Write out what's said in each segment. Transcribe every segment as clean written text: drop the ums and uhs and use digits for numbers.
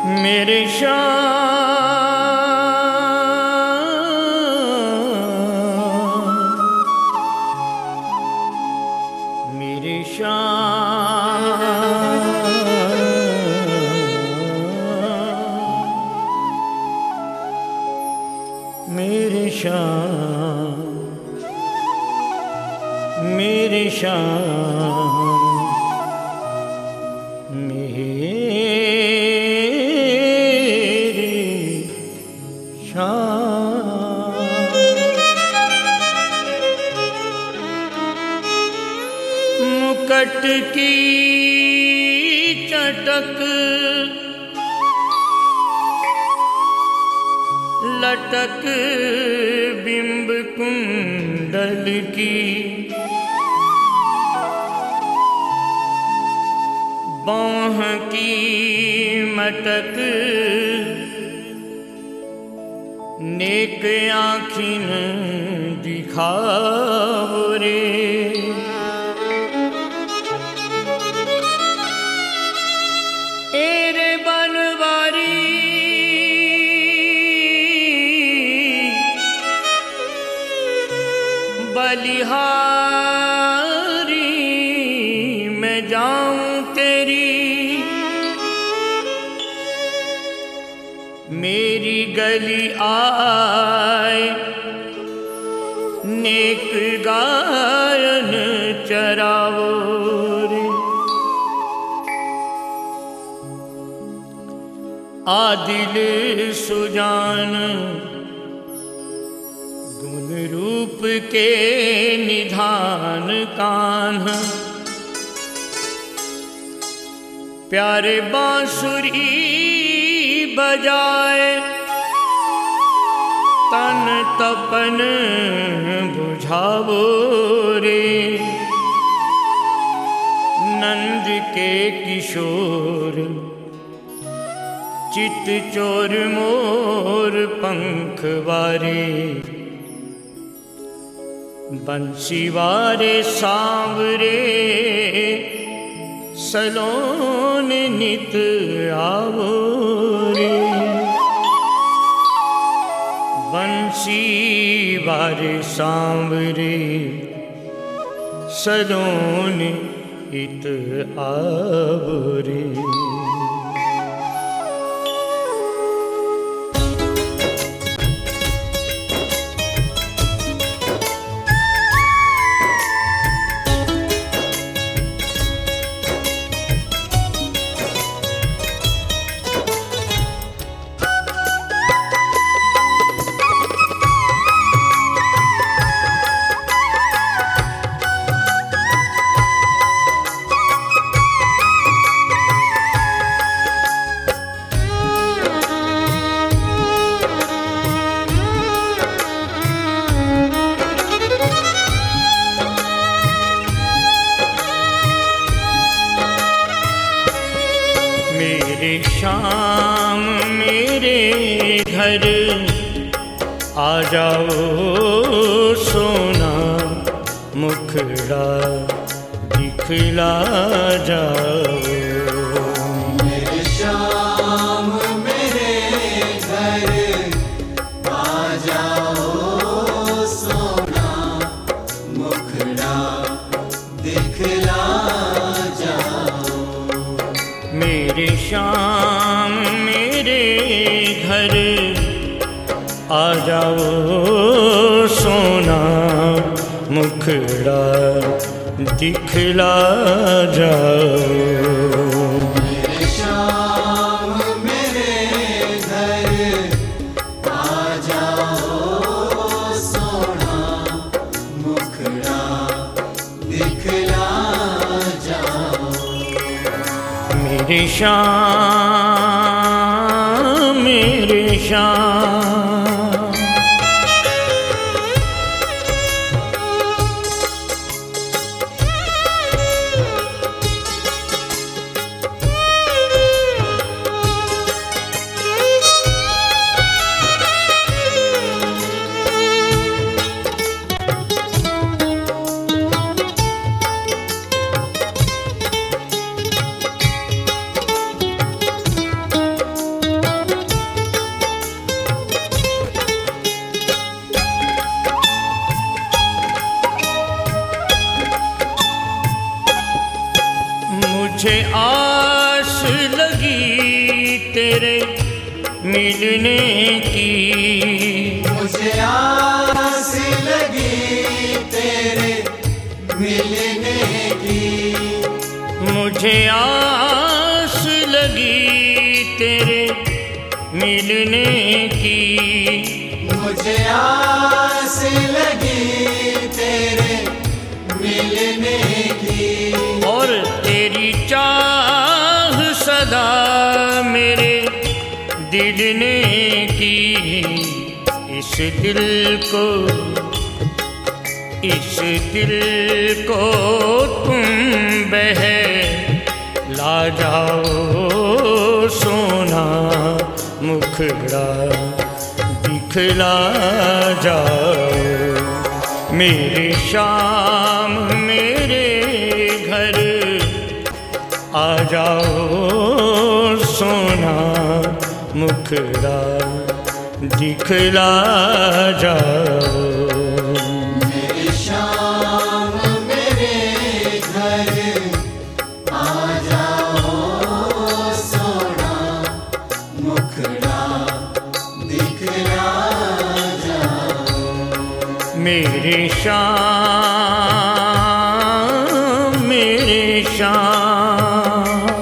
मेरे श्याम, मेरे श्याम, मेरे श्याम, मेरे श्याम, मुकट की चटक लटक बिंब कुंडल की, बाँह की मटक नेक आँखिन दिखाओ रे। एरे बनवारी बलिहारी, मैं जाऊं तेरी मेरी गली आए, नेक गायन चरावो रे। आदिल सुजान गुण रूप के निधान कान्ह, प्यारे बांसुरी बजाए तन तपन बुझावो रे। नंद के किशोर चित चोर मोर पंख वारे, बंसी वारे सांवरे सलोन नित आवो रे। बंसी वारे सांवरे सलोन नित आवो रे। मेरे श्याम मेरे घर आ जाओ, सोना मुखड़ा दिखला जाओ। मेरे श्याम मेरे घर आ जाओ, सोना मुखड़ा दिखला जाओ। मेरे श्याम मेरे घर आ जाओ, सोना मुखड़ा दिखला जाओ। मेरे श्याम मेरे घर आ जाओ, सोना मुखड़ा दिखला जाओ। मेरे श्याम मेरे श्याम, तेरे मिलने की, मुझे आस लगी तेरे मिलने की, मुझे आस लगी तेरे मिलने की, मुझे आस लगी तेरे मिलने की, और तेरी चाह सदा मेरे दिल ने की। इस दिल को तुम बहला जाओ, सोना मुखड़ा दिखला जाओ। मेरे शाम मेरे घर आ जाओ, सोना मुखड़ा दिखला जाओ। मेरी शाम मेरे घर आ जाओ, सोना मुखड़ा दिखला जाओ। मेरे शाम मेरे शाम,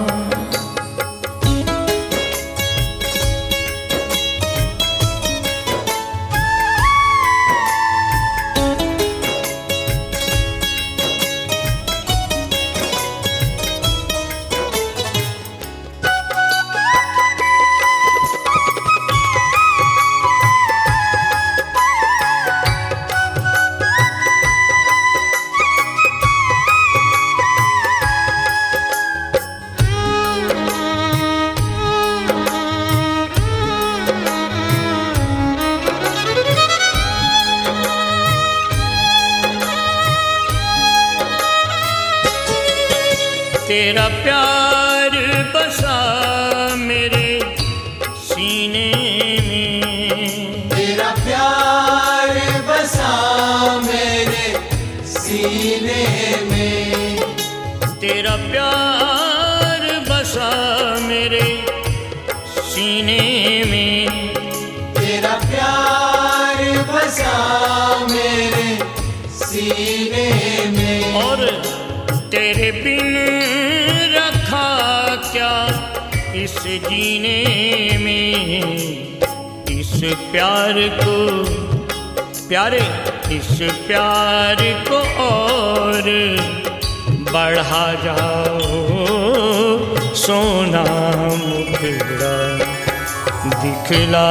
तेरा प्यार बसा मेरे सीने में, तेरा प्यार बसा मेरे सीने में, तेरा प्यार बसा मेरे सीने में, तेरा प्यार बसा मेरे सीने में, और तेरे बिन रखा क्या इस जीने में। इस प्यार को इस प्यार को और बढ़ा जाओ, सोना मुखड़ा दिखला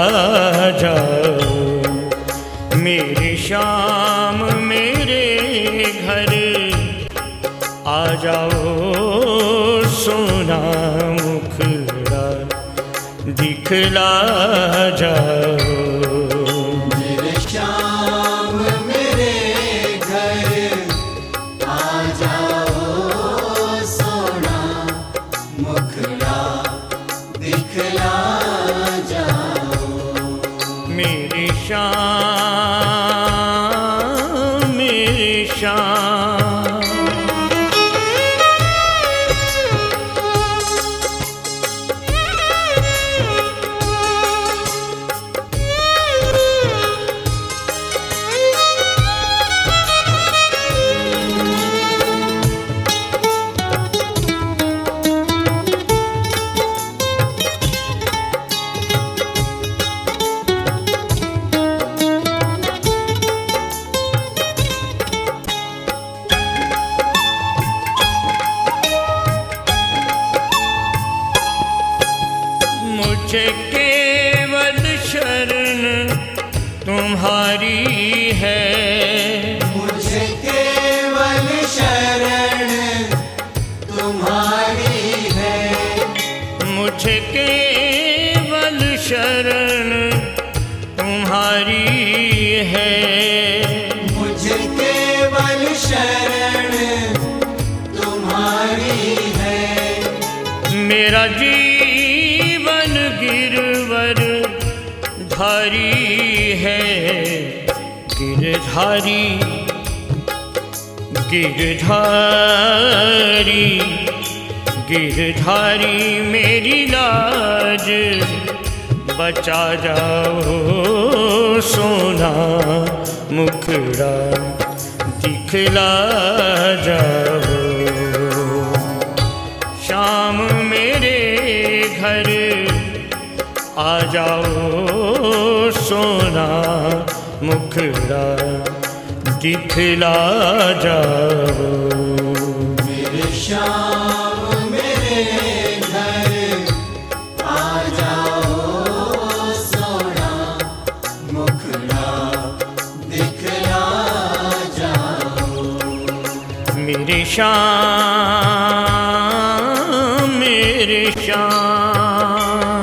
जाओ। मेरी शाम मेरे घर आ जाओ, सोना मुखड़ा दिखला जाओ। मेरे शाम मेरे घर आ जाओ, सोना मुखड़ा दिखला जाओ। मेरी शाम मेरी शाम, मुझे केवल शरण तुम्हारी है, मुझे केवल शरण तुम्हारी है, मुझे केवल शरण तुम्हारी है, मुझे केवल शरण तुम्हारी है। मेरा जीवन गिरवर धारी है, गिरधारी गिरधारी गिरधारी मेरी लाज बचा जाओ, सोना मुखड़ा दिखला जाओ। शाम मेरे घर आ जाओ, सोना मुखड़ा दिखला जाओ। मेरे शाम मेरे घर आ जाओ, सोना मुखड़ा दिखला जाओ। मेरे शाम मेरे शाम,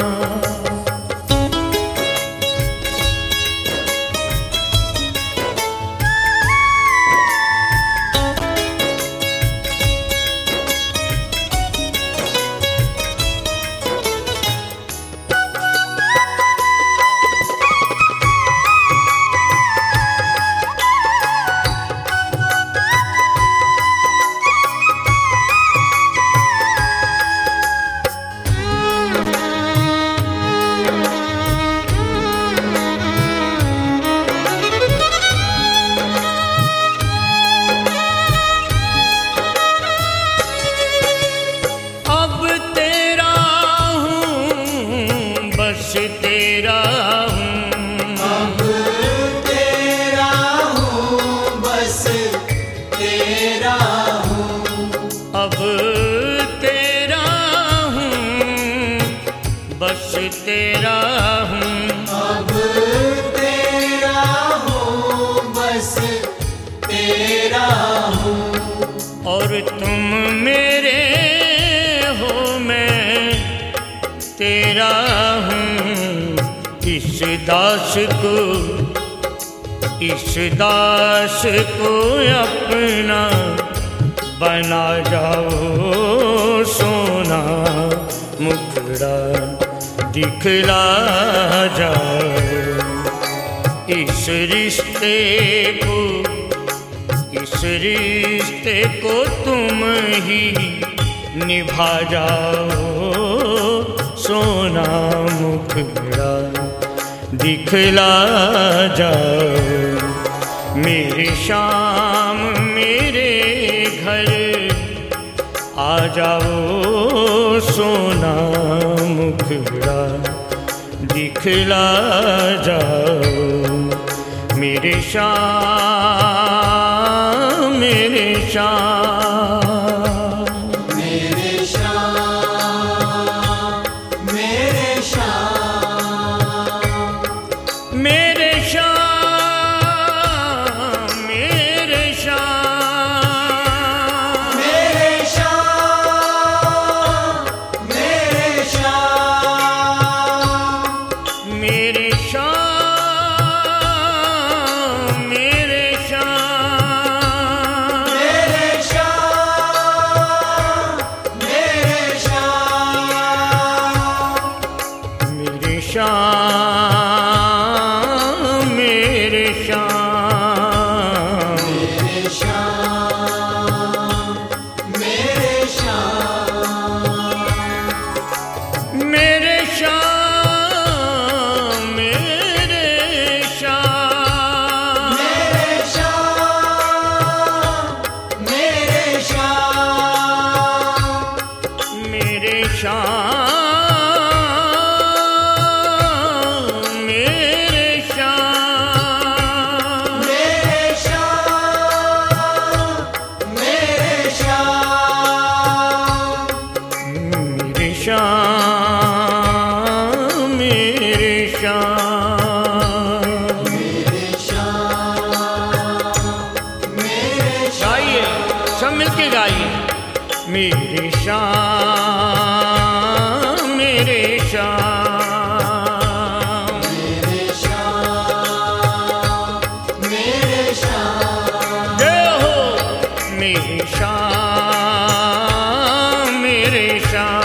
तेरा हूँ, अब तेरा हूँ, बस तेरा हूँ। अब तेरा हूँ, बस तेरा हूँ। अब तेरा हूँ, बस तेरा हूँ। और तुम मेरे हो, मैं तेरा हूँ। इस दास को अपना बना जाओ, सोना मुखड़ा दिखला जाओ। इस रिश्ते को तुम ही निभा जाओ, सोना मुखड़ा दिखला जाओ। मेरे शाम मेरे घर आ जाओ, सोना मुखड़ा दिखला जाओ। मेरे शाम मेरे शाम, मेरे शाम मेरे शाम, मेरे शाम मेरे शाम, मेरे शाम मेरे शाम, मेरे शाम मेरे शाम, मेरे शाम मेरे शाम, मेरे शाम मेरे शाम, मेरे शाम मेरे शाम, मेरे शाम मेरे शाम, मेरे शाम मेरे शाम, मेरे शाम मेरे शाम, मेरे शाम मेरे शाम, मेरे शाम मेरे शाम। मेरे शाम मेरे गाइए, सब मिलके गाइए। मेरे शाम मेरे शाम, मेरे शाम मेरे शाम, जय हो। मेरे शाम मेरे शाम,